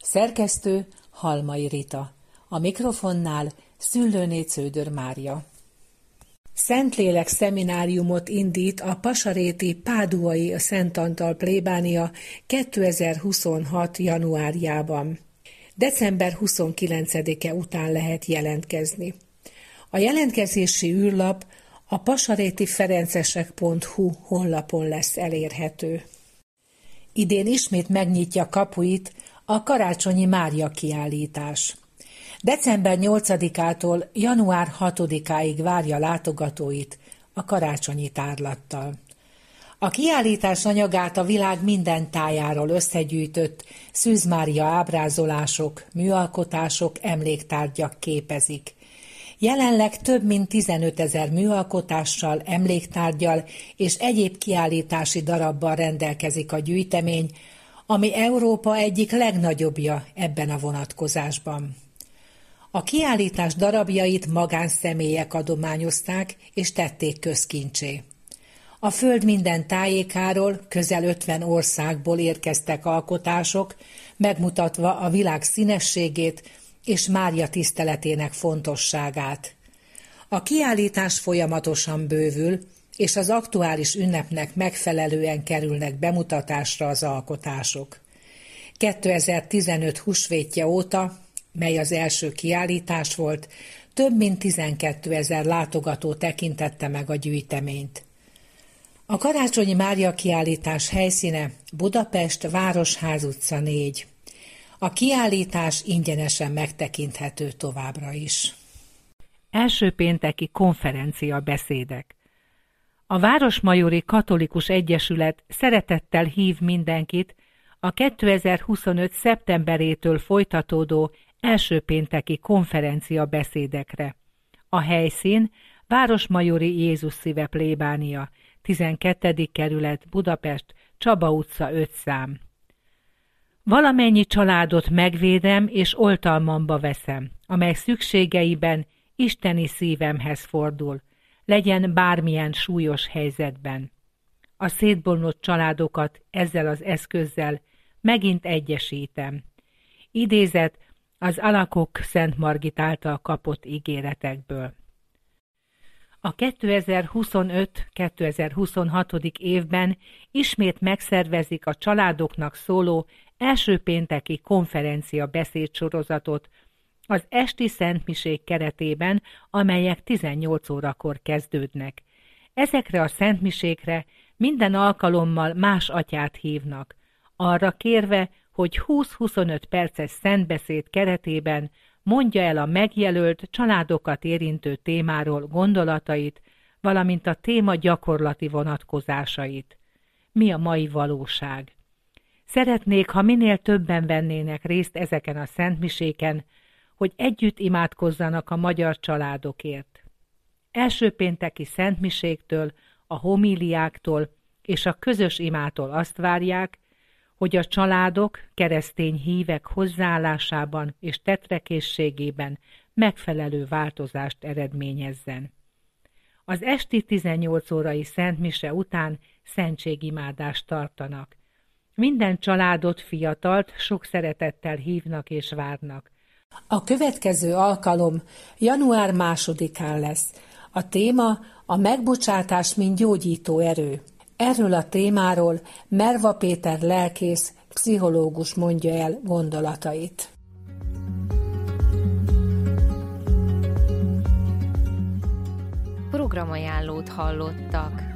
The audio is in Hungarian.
Szerkesztő Halmai Rita. A mikrofonnál Szüllőné Cződör Mária. Szentlélek szemináriumot indít a pasaréti Páduai Szent Antal plébánia 2026. januárjában. December 29-e után lehet jelentkezni. A jelentkezési űrlap a pasarétiferencesek.hu honlapon lesz elérhető. Idén ismét megnyitja kapuit a Karácsonyi Mária kiállítás. December 8-ától január 6-áig várja látogatóit a karácsonyi tárlattal. A kiállítás anyagát a világ minden tájáról összegyűjtött Szűz Mária ábrázolások, műalkotások, emléktárgyak képezik. Jelenleg több mint 15 000 műalkotással, emléktárggyal és egyéb kiállítási darabbal rendelkezik a gyűjtemény, ami Európa egyik legnagyobbja ebben a vonatkozásban. A kiállítás darabjait magánszemélyek adományozták és tették közkincsé. A föld minden tájékáról, közel 50 országból érkeztek alkotások, megmutatva a világ színességét és Mária tiszteletének fontosságát. A kiállítás folyamatosan bővül, és az aktuális ünnepnek megfelelően kerülnek bemutatásra az alkotások. 2015 húsvétje óta, mely az első kiállítás volt, több mint 12 000 látogató tekintette meg a gyűjteményt. A Karácsonyi Mária kiállítás helyszíne Budapest, Városház utca 4. A kiállítás ingyenesen megtekinthető továbbra is. Első pénteki konferencia beszédek. A Városmajori Katolikus Egyesület szeretettel hív mindenkit a 2025. szeptemberétől folytatódó első pénteki konferencia beszédekre. A helyszín Városmajori Jézus Szíve plébánia, 12. kerület, Budapest, Csaba utca 5 szám. Valamennyi családot megvédem és oltalmamba veszem, amely szükségeiben isteni szívemhez fordul, legyen bármilyen súlyos helyzetben. A szétbomlott családokat ezzel az eszközzel megint egyesítem. Idézet az Alakok Szent Margit által kapott ígéretekből. A 2025-2026. évben ismét megszervezik a családoknak szóló első pénteki konferencia beszédsorozatot az esti szentmisék keretében, amelyek 18 órakor kezdődnek. Ezekre a szentmisékre minden alkalommal más atyát hívnak, arra kérve, hogy 20-25 perces szentbeszéd keretében mondja el a megjelölt, családokat érintő témáról gondolatait, valamint a téma gyakorlati vonatkozásait. Mi a mai valóság? Szeretnék, ha minél többen vennének részt ezeken a szentmiséken, hogy együtt imádkozzanak a magyar családokért. Első pénteki szentmiséktől, a homíliáktól és a közös imától azt várják, hogy a családok keresztény hívek hozzáállásában és tetrekészségében megfelelő változást eredményezzen. Az esti 18 órai szentmise után szentségimádást tartanak. Minden családot, fiatalt sok szeretettel hívnak és várnak. A következő alkalom január 2-án lesz. A téma a megbocsátás, mint gyógyító erő. Erről a témáról Merva Péter lelkész, pszichológus mondja el gondolatait. Programajánlót hallottak.